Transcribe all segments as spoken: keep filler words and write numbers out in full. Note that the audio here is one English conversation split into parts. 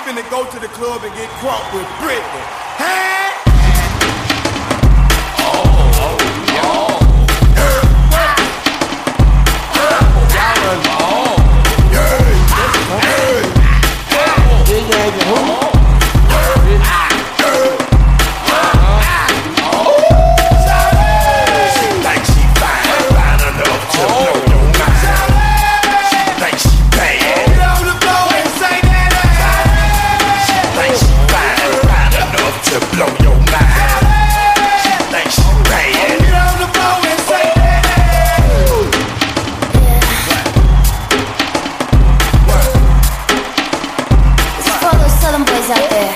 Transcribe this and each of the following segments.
finna go to the club and get crunk with Britney. Hey! Oh, oh, oh. Yeah. Y'all run ball. Yeah. Yeah. Yeah, yeah, yeah. Blow your mind. She thinks she bad. Get on the floor and say that. Yeah. It's for those southern boys out there.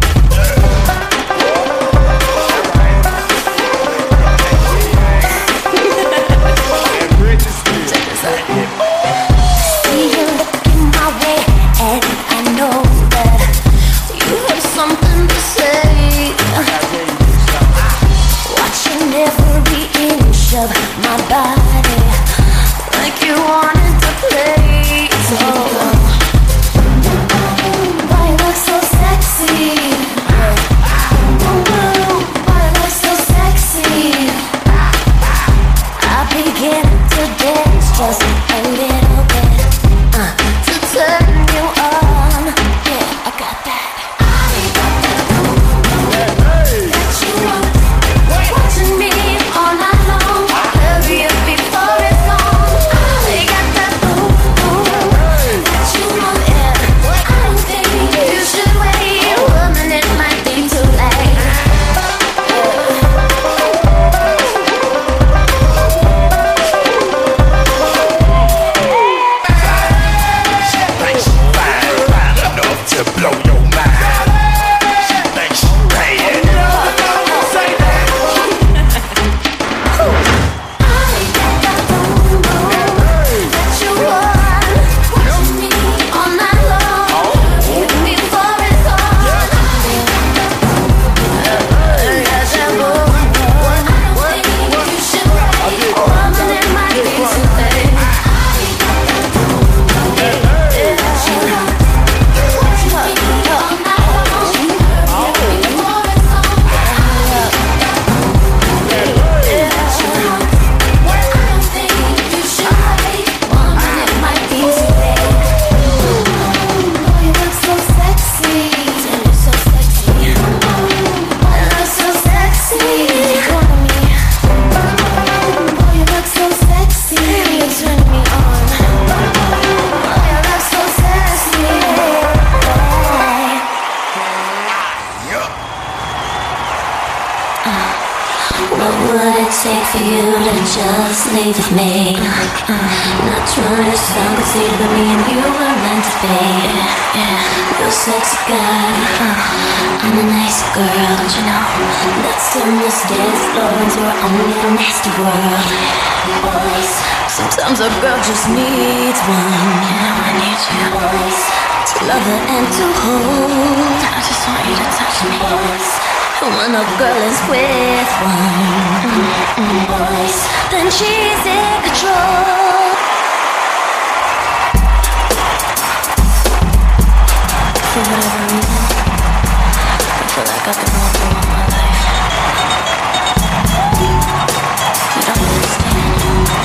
See you looking my way, and I know that you have something to say. Watching every inch of my body, like you wanted to play. So, why you look so sexy? Why you look so sexy? I begin to dance just a little bit uh, to turn you on. Yeah, I got that. Watching me all night long. Hurry up before it's gone. They got that boom, boom that you want, yeah. I don't think you should wait. Woman, it might be too late. She thinks she fine, fine enough to blow your mind. She thinks she bad. Take for you to just leave with me. uh, Not trying to sound conceited, but me and you were meant to be. Yeah, you're sexy guy, uh, I'm a nice girl, don't you know? Let's turn this dance floor into our own little nasty world. Boys, sometimes a girl just needs one. Yeah, I need you. Boys, to love her and to hold. I just want you to touch me. Boys, when a girl is with one, mm-hmm. Boys, then she's in control. For whatever reason, I feel like I've been going through all my life. You don't understand.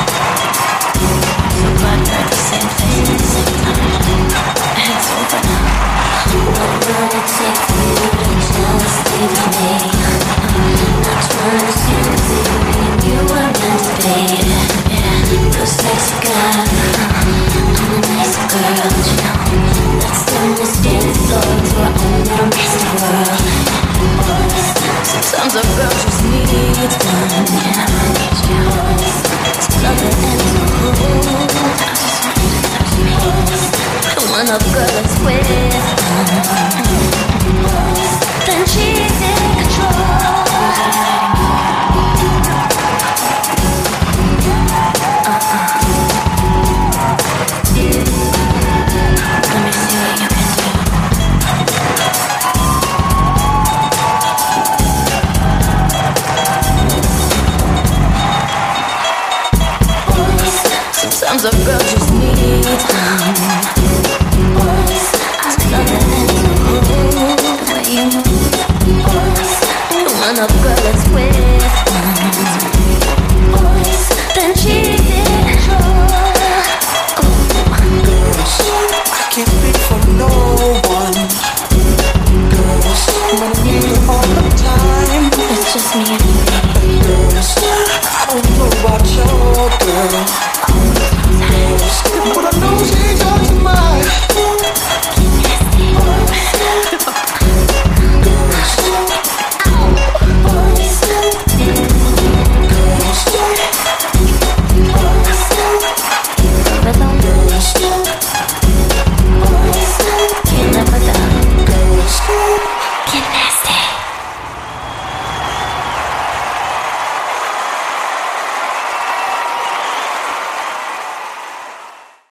So glad we're at the same place at the same time. It's over now. What would it take for you to just leave with me? Not trying to see me and you were meant to be. Yeah, you're a sexy guy, I'm a nice girl, don't you know? Let's turn this dance floor into our own little nasty world. Sometimes a girl just needs one. Yeah, I need you. To love it and to hold. I just want you to touch me. When a girl is with one, then she's in control. Uh-uh. Let me see what you can do. Boys, sometimes a girl just needs one. Boys, I love it and up, girl, let's win.